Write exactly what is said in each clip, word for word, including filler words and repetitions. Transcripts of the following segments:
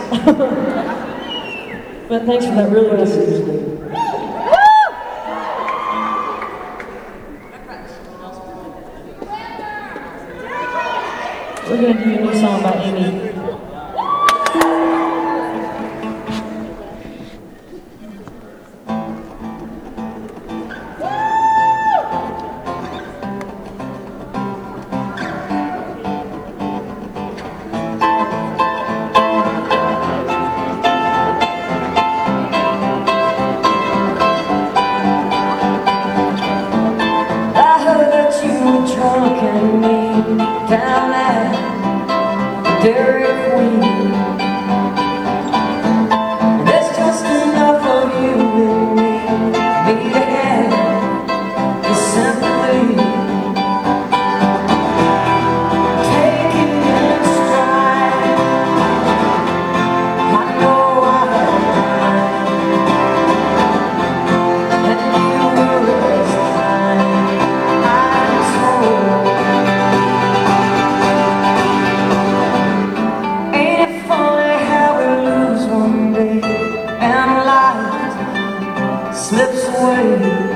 But thanks for that really message. We're going to do a new song by Amy. Drunk and mean down at Dairy Queen. There's just enough of you and me, me to have the sympathy. Take it in stride. I know I have mine, and you were this time. Slips away,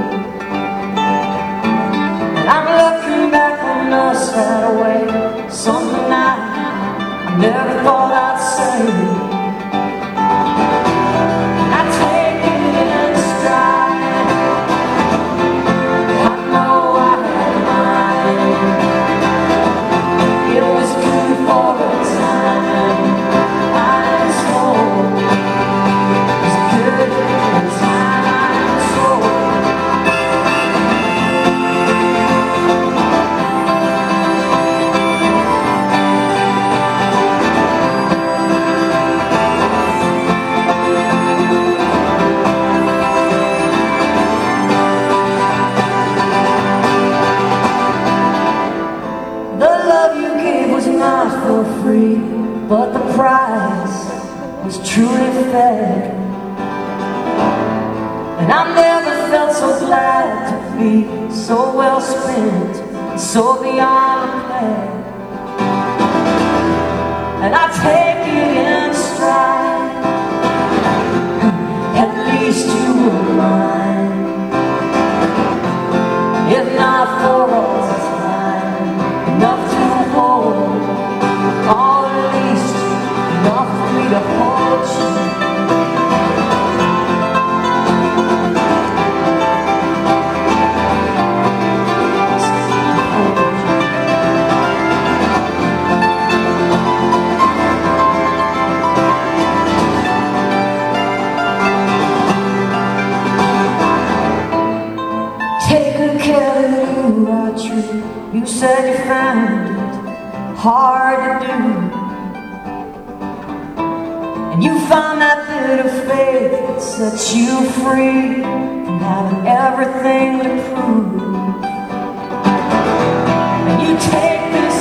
and I'm looking back on us that way. Something I, I never thought I'd say. I take it in stride. I know I had mine. It was good for a time. I told it was good for a time. For free, but the price was truly fair, and I've never felt so glad to be so well spent, so beyond repair. And I take it in stride. At least you were mine, if not for all the time, enough to hold. Or at least enough for me to hold you. Take good care of you, are true. You said you found it hard to do, and you found that bit of faith that sets you free from having everything to prove. And you take this